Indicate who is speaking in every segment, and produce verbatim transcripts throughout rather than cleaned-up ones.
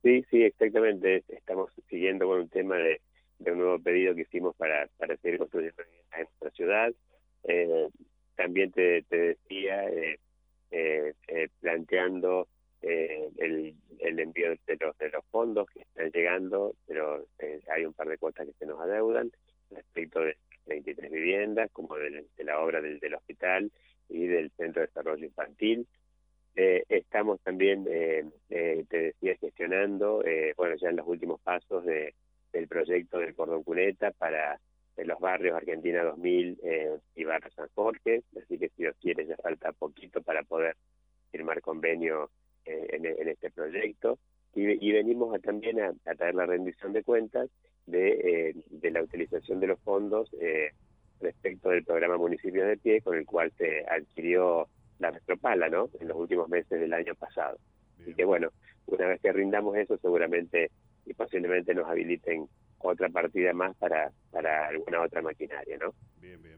Speaker 1: Sí, sí, exactamente. Estamos siguiendo con un tema de, de un nuevo pedido que hicimos para, para seguir construyendo en nuestra ciudad. Eh, también te, te decía, eh, eh, eh, planteando eh, el, el envío de los, de los fondos que están llegando, pero eh, hay un par de cuotas que se nos adeudan respecto de veintitrés viviendas, como de, de la obra del, del hospital y del Centro de Desarrollo Infantil. Eh, estamos también, eh, eh, te decía, gestionando, eh, bueno, ya en los últimos pasos de, del proyecto del Cordón Cuneta para eh, los barrios Argentina dos mil eh, y Barrio San Jorge, así que si Dios quiere ya falta poquito para poder firmar convenio eh, en, en este proyecto. Y, y venimos a, también a, a traer la rendición de cuentas de, eh, de la utilización de los fondos eh, respecto del programa Municipios de Pie, con el cual se adquirió la Retropala, ¿no?, en los últimos meses del año pasado.
Speaker 2: Bien.
Speaker 1: Así que bueno, una vez que rindamos eso, seguramente y posiblemente nos habiliten otra partida más para, para alguna otra maquinaria, ¿no?
Speaker 2: Bien, bien.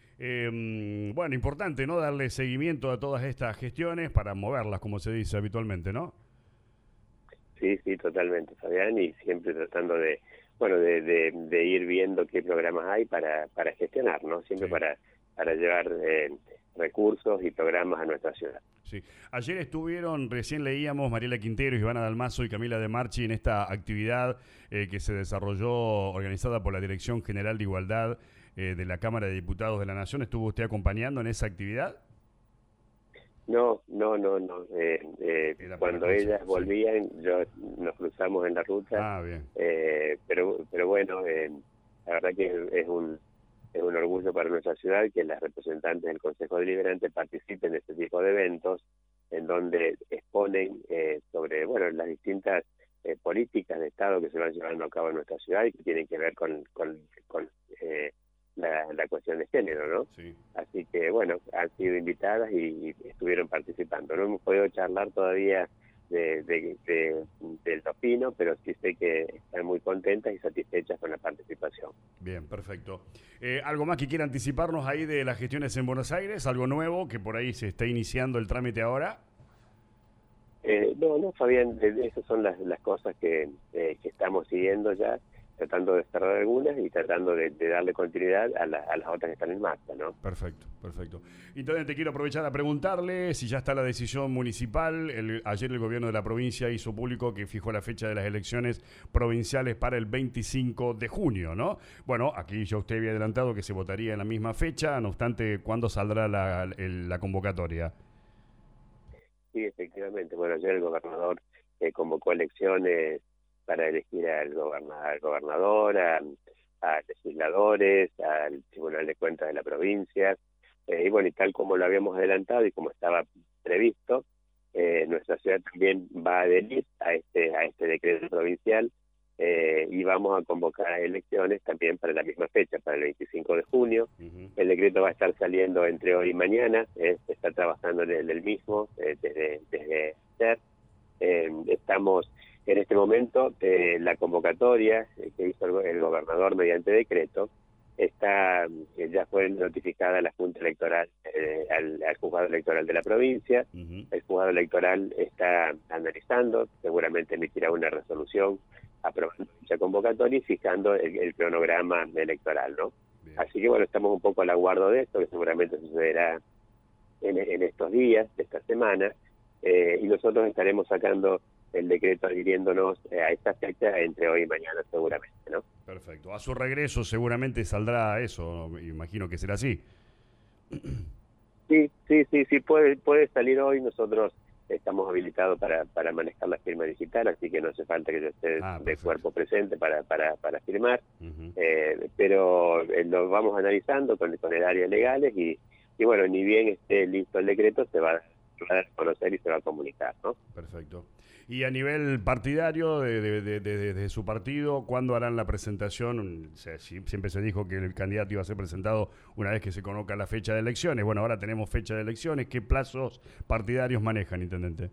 Speaker 2: Eh, bueno, importante, ¿no?, darle seguimiento a todas estas gestiones para moverlas, como se dice habitualmente, ¿no?
Speaker 1: Sí, sí, totalmente, Fabián, y siempre tratando de, bueno, de, de, de ir viendo qué programas hay para, para gestionar, ¿no? Siempre
Speaker 2: Sí.
Speaker 1: para, para llevar eh, recursos y programas a nuestra ciudad.
Speaker 2: Sí. Ayer estuvieron, recién leíamos, Mariela Quintero, Ivana Dalmazo y Camila De Marchi en esta actividad eh, que se desarrolló, organizada por la Dirección General de Igualdad eh, de la Cámara de Diputados de la Nación. ¿Estuvo usted acompañando en esa actividad?
Speaker 1: No, no, no, no. Eh, eh,
Speaker 2: Era para
Speaker 1: cuando
Speaker 2: consejo,
Speaker 1: ellas
Speaker 2: sí.
Speaker 1: volvían, yo nos cruzamos en la ruta,
Speaker 2: Ah, bien.
Speaker 1: eh, pero, pero bueno, eh, la verdad que es, es un es un orgullo para nuestra ciudad que las representantes del Consejo Deliberante participen de este tipo de eventos, en donde exponen eh, sobre, bueno, las distintas eh, políticas de Estado que se van llevando a cabo en nuestra ciudad y que tienen que ver con, con, con eh, la, la cuestión de género, ¿no?
Speaker 2: Sí.
Speaker 1: Así que, bueno, han sido invitadas y, y estuvieron participando. No hemos podido charlar todavía de, de, de, del Topino, pero sí sé que están muy contentas y satisfechas con la participación.
Speaker 2: Bien, perfecto. Eh, ¿Algo más que quiera anticiparnos ahí de las gestiones en Buenos Aires? ¿Algo nuevo que por ahí se está iniciando el trámite ahora?
Speaker 1: Eh, no, no, Fabián, eh, esas son las, las cosas que, eh, que estamos siguiendo ya, tratando de cerrar algunas y tratando de, de darle continuidad a, la, a las otras que están en marcha, ¿no?
Speaker 2: Perfecto, perfecto. Y también te quiero aprovechar a preguntarle si ya está la decisión municipal. El, ayer el gobierno de la provincia hizo público que fijó la fecha de las elecciones provinciales para el veinticinco de junio, ¿no? Bueno, aquí ya usted había adelantado que se votaría en la misma fecha, no obstante, ¿cuándo saldrá la, el, la convocatoria?
Speaker 1: Sí, efectivamente. Bueno, ayer el gobernador eh, convocó elecciones para elegir al, goberna, al gobernador, a, a legisladores, al Tribunal de Cuentas de la provincia. Eh, y bueno, y tal como lo habíamos adelantado y como estaba previsto, eh, nuestra ciudad también va a adherir a este, a este decreto provincial eh, y vamos a convocar elecciones también para la misma fecha, para el veinticinco de junio.
Speaker 2: Uh-huh.
Speaker 1: El decreto va a estar saliendo entre hoy y mañana, eh, se está trabajando en el, el mismo eh, desde, desde ayer. Eh, estamos en este momento, eh, la convocatoria eh, que hizo el, el gobernador mediante decreto, está eh, ya fue notificada a la Junta Electoral, eh, al, al juzgado electoral de la provincia.
Speaker 2: Uh-huh.
Speaker 1: El juzgado electoral está analizando, seguramente emitirá una resolución aprobando dicha convocatoria y fijando el, el cronograma electoral, ¿no?
Speaker 2: Bien.
Speaker 1: Así que bueno, estamos un poco al aguardo de esto, que seguramente sucederá en, en estos días, de esta semana, eh, y nosotros estaremos sacando el decreto adhiriéndonos eh, a esta fecha entre hoy y mañana seguramente, ¿no?
Speaker 2: Perfecto. A su regreso seguramente saldrá eso, ¿no? Imagino que será así.
Speaker 1: Sí, sí, sí, sí, puede, puede salir hoy. Nosotros estamos habilitados para, para manejar la firma digital, así que no hace falta que yo esté
Speaker 2: Ah,
Speaker 1: de
Speaker 2: perfecto.
Speaker 1: cuerpo presente para, para, para firmar,
Speaker 2: Uh-huh.
Speaker 1: eh, pero eh, lo vamos analizando con, con el área legales y, y bueno, ni bien esté listo el decreto, se va, se va a conocer y se va a comunicar, ¿no?
Speaker 2: Perfecto. Y a nivel partidario, de, de, de, de, de su partido, ¿cuándo harán la presentación? O sea, si, siempre se dijo que el candidato iba a ser presentado una vez que se conozca la fecha de elecciones. Bueno, ahora tenemos fecha de elecciones. ¿Qué plazos partidarios manejan, intendente?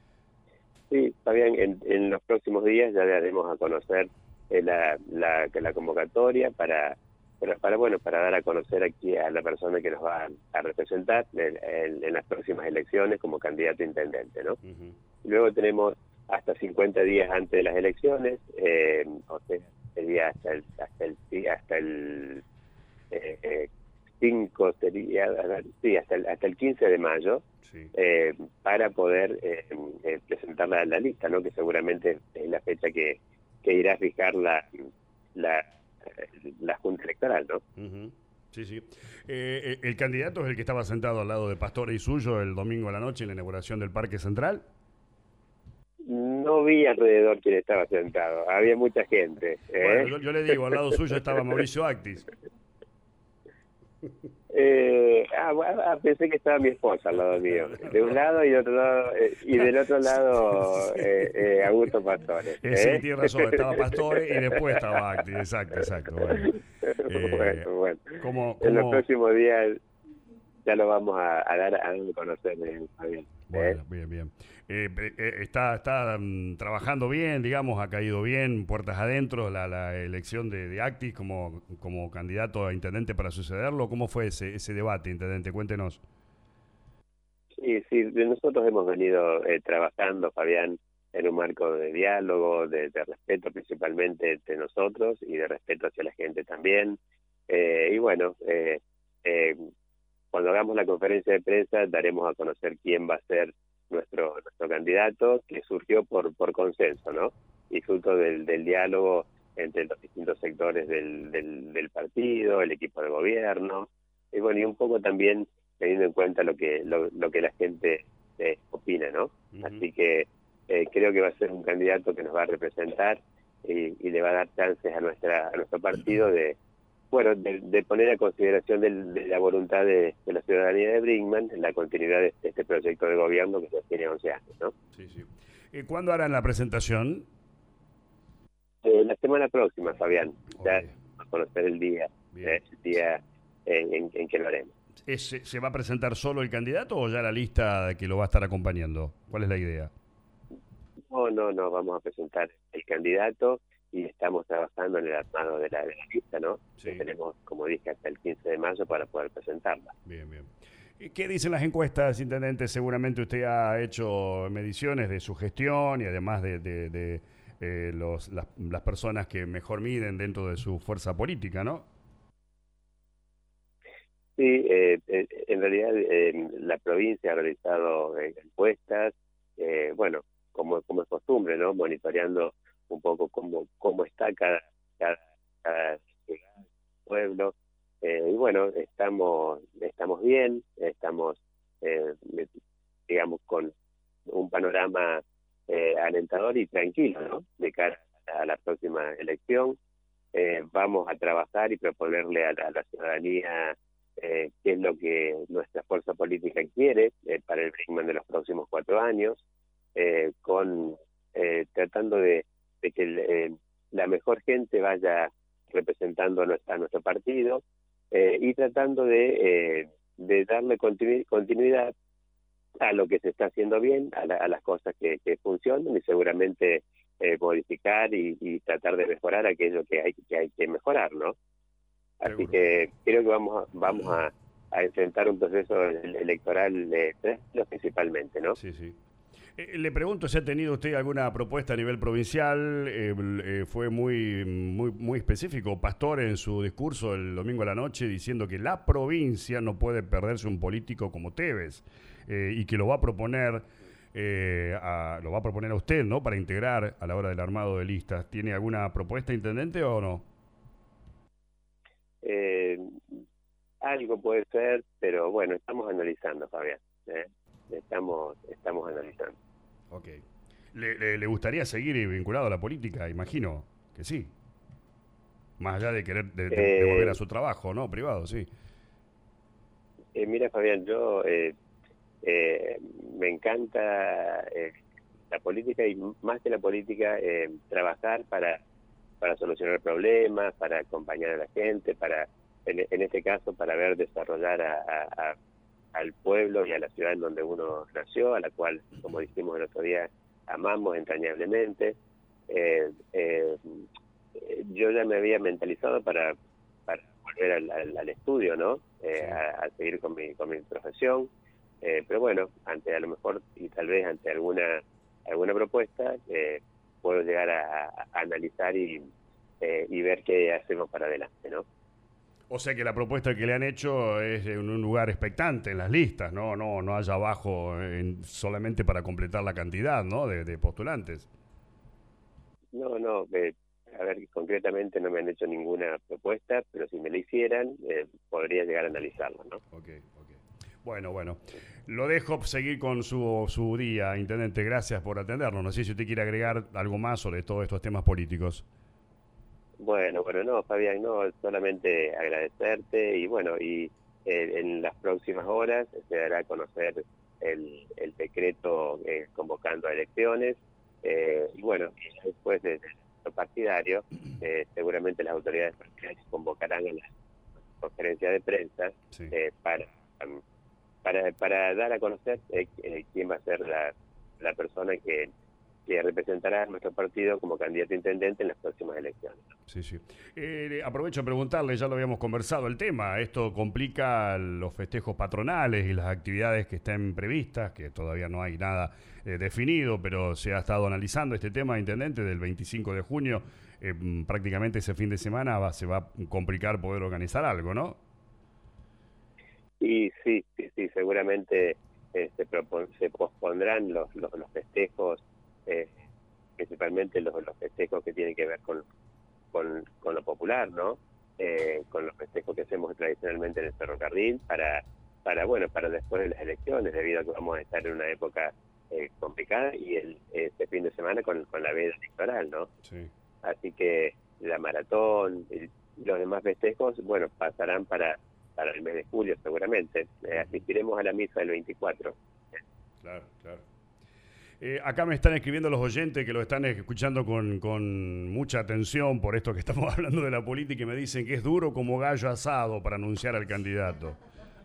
Speaker 1: Sí, está bien. En, en los próximos días ya le haremos a conocer eh, la, la, la convocatoria para, para, para, bueno, para dar a conocer aquí a la persona que nos va a representar en, en, en las próximas elecciones como candidato a intendente, ¿no?
Speaker 2: Uh-huh.
Speaker 1: Luego tenemos hasta cincuenta días antes de las elecciones, eh, o sea, sería hasta el hasta el hasta el eh, eh, cinco sería sí hasta el hasta el quince de mayo, sí. eh, para poder eh, eh, presentar la, la lista, ¿no? Que seguramente es la fecha que, que irá a fijar la la, la Junta Electoral, ¿no?
Speaker 2: Uh-huh. Sí, sí. Eh, ¿El candidato es el que estaba sentado al lado de Pastore y suyo el domingo a la noche en la inauguración del Parque Central?
Speaker 1: No vi alrededor quién estaba sentado, había mucha gente. ¿eh?
Speaker 2: Bueno, yo, yo le digo, al lado suyo estaba Mauricio Actis.
Speaker 1: Eh, ah, ah, pensé que estaba mi esposa al lado mío, de un lado y de otro lado, eh, y del otro lado eh, eh, Augusto Pastore. ¿eh?
Speaker 2: Eh, sí, tiene razón, estaba Pastore y después estaba Actis, exacto, exacto. Bueno,
Speaker 1: eh, bueno, bueno.
Speaker 2: ¿cómo, cómo...
Speaker 1: En los próximos días ya lo vamos a, a dar a conocer, eh, Fabián.
Speaker 2: Bueno, bien, bien. Eh, eh, está está um, trabajando bien, digamos, ha caído bien, puertas adentro, la, la elección de, de Actis como, como candidato a intendente para sucederlo. ¿Cómo fue ese, ese debate, intendente? Cuéntenos.
Speaker 1: Sí, sí, nosotros hemos venido eh, trabajando, Fabián, en un marco de diálogo, de, de respeto principalmente entre nosotros y de respeto hacia la gente también. Eh, y bueno, eh, eh, cuando hagamos la conferencia de prensa daremos a conocer quién va a ser nuestro nuestro candidato, que surgió por por consenso, ¿no? Y fruto del, del diálogo entre los distintos sectores del, del, del partido, el equipo de gobierno, y bueno, y un poco también teniendo en cuenta lo que lo, lo que la gente eh, opina, ¿no? Uh-huh. Así que eh, creo que va a ser un candidato que nos va a representar y, y le va a dar chances a nuestra a nuestro partido de bueno, de, de poner a consideración del, de la voluntad de, de la ciudadanía de Brinkman en la continuidad de este proyecto de gobierno que ya tiene once años, ¿no?
Speaker 2: Sí, sí. ¿Y cuándo harán la presentación?
Speaker 1: Eh, la semana próxima, Fabián. Ya okay. Vamos a conocer el día, eh, el día en, en, en que lo haremos.
Speaker 2: ¿Es, ¿Se va a presentar solo el candidato o ya la lista que lo va a estar acompañando? ¿Cuál es la idea?
Speaker 1: No, no, no, vamos a presentar el candidato y estamos trabajando en el armado de la, de la lista, ¿no? Sí. Que tenemos, como dije, hasta el quince de mayo para poder presentarla.
Speaker 2: Bien, bien. ¿Qué dicen las encuestas, intendente? Seguramente usted ha hecho mediciones de su gestión y además de, de, de eh, los, las, las personas que mejor miden dentro de su fuerza política, ¿no?
Speaker 1: Sí, eh, eh, en realidad eh, la provincia ha realizado eh, encuestas, eh, bueno, como, como es costumbre, ¿no? Monitoreando un poco cómo, cómo está cada, cada, cada pueblo. Eh, y bueno, estamos estamos bien, estamos, eh, digamos, con un panorama eh, alentador y tranquilo, ¿no? De cara a la próxima elección. Eh, vamos a trabajar y proponerle a la, a la ciudadanía eh, qué es lo que nuestra fuerza política quiere eh, para el Brinkman de los próximos cuatro años, eh, con eh, tratando de, de que el, eh, la mejor gente vaya representando a, nuestra, a nuestro partido, eh, y tratando de, eh, de darle continu continuidad a lo que se está haciendo bien, a, la, a las cosas que, que funcionan y seguramente eh, modificar y, y tratar de mejorar aquello que hay que, hay que mejorar, ¿no? Así Seguro. que creo que vamos a, vamos a, a enfrentar un proceso electoral eh, principalmente, ¿no?
Speaker 2: Sí, sí. Eh, le pregunto si ha tenido usted alguna propuesta a nivel provincial. Eh, eh, fue muy, muy, muy específico Pastore en su discurso el domingo a la noche diciendo que la provincia no puede perderse un político como Tevez eh, y que lo va a proponer eh, a, lo va a proponer a usted, ¿no? Para integrar a la hora del armado de listas. ¿Tiene alguna propuesta, intendente, o no?
Speaker 1: Eh, algo puede ser, pero bueno, estamos analizando, Fabián. ¿eh? Estamos, estamos analizando.
Speaker 2: Ok. ¿Le, le, ¿Le gustaría seguir vinculado a la política? Imagino que sí. Más allá de querer de, de, eh, de volver a su trabajo, ¿no? Privado, sí.
Speaker 1: Eh, mira, Fabián, yo eh, eh, me encanta eh, la política y más que la política, eh, trabajar para, para solucionar problemas, para acompañar a la gente, para en, en este caso, para ver desarrollar a, a, a al pueblo y a la ciudad en donde uno nació, a la cual, como dijimos el otro día, amamos entrañablemente. Eh, eh, yo ya me había mentalizado para, para volver al, al, al estudio, ¿no? Eh, sí. a, a seguir con mi, con mi profesión. Eh, pero bueno, ante a lo mejor y tal vez ante alguna alguna propuesta, eh, puedo llegar a, a analizar y, eh, y ver qué hacemos para adelante, ¿no?
Speaker 2: O sea que la propuesta que le han hecho es en un lugar expectante en las listas, no no no haya abajo en, solamente para completar la cantidad, ¿no? de, de postulantes.
Speaker 1: No, no, eh, a ver, concretamente no me han hecho ninguna propuesta, pero si me la hicieran, eh, podría llegar a analizarla, ¿no?
Speaker 2: Ok, ok. Bueno, bueno. Lo dejo seguir con su, su día, Intendente. Gracias por atendernos. No sé si usted quiere agregar algo más sobre todos estos temas políticos.
Speaker 1: Bueno, bueno, no, Fabián, no, solamente agradecerte y bueno, y eh, en las próximas horas se dará a conocer el, el decreto eh, convocando a elecciones eh, y bueno, y después de, de lo partidario, eh, seguramente las autoridades partidarias convocarán a la conferencia de prensa
Speaker 2: Sí.
Speaker 1: eh, para, um, para para dar a conocer eh, eh, quién va a ser la, la persona que que representará a nuestro partido como candidato a intendente en las próximas elecciones.
Speaker 2: Sí, sí. Eh, aprovecho a preguntarle, ya lo habíamos conversado el tema, esto complica los festejos patronales y las actividades que estén previstas, que todavía no hay nada eh, definido, pero se ha estado analizando este tema, Intendente, del veinticinco de junio, eh, prácticamente ese fin de semana va, se va a complicar poder organizar algo, ¿no?
Speaker 1: Y sí, sí, sí, seguramente eh, se, propon, se pospondrán los, los, los festejos, eh, principalmente los, los festejos que tienen que ver con, con, con lo popular, ¿no? Eh, con los festejos que hacemos tradicionalmente en el ferrocarril para, para bueno, para después de las elecciones, debido a que vamos a estar en una época eh, complicada y el, este fin de semana con, con la veda electoral, ¿no?
Speaker 2: Sí.
Speaker 1: Así que la maratón y los demás festejos, bueno, pasarán para, para el mes de julio seguramente. Eh, asistiremos a la misa del veinticuatro.
Speaker 2: Claro, claro. Eh, acá me están escribiendo los oyentes que lo están escuchando con, con mucha atención por esto que estamos hablando de la política y me dicen que es duro como gallo asado para anunciar al candidato.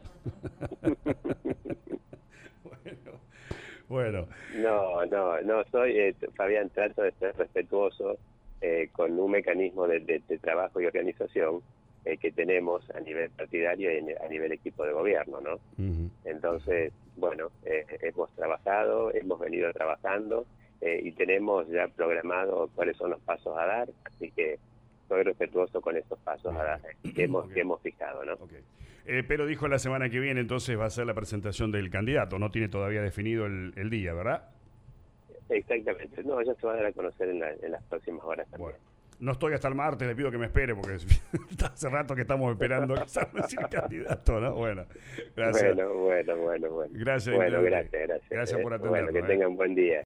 Speaker 2: bueno, bueno.
Speaker 1: No, no, no, soy, eh, Fabián, trato de ser respetuoso eh, con un mecanismo de, de, de trabajo y organización eh, que tenemos a nivel partidario y a nivel equipo de gobierno, ¿no? Uh-huh. Entonces, bueno, eh, hemos trabajado, hemos venido trabajando eh, y tenemos ya programado cuáles son los pasos a dar, así que soy respetuoso con esos pasos a dar eh, que, hemos, okay. que hemos fijado, ¿no?
Speaker 2: Okay. Eh, pero dijo la semana que viene entonces va a ser la presentación del candidato, no tiene todavía definido el, el día, ¿verdad?
Speaker 1: Exactamente, no, ya se va a dar a conocer en, la, en las próximas horas también.
Speaker 2: Bueno. No estoy hasta el martes, le pido que me espere porque hace rato que estamos esperando que salga el candidato, ¿no? Bueno, gracias.
Speaker 1: Bueno, bueno, bueno, bueno.
Speaker 2: Gracias,
Speaker 1: bueno, gracias, gracias.
Speaker 2: Gracias por atendernos.
Speaker 1: Bueno, que tengan
Speaker 2: eh.
Speaker 1: buen día.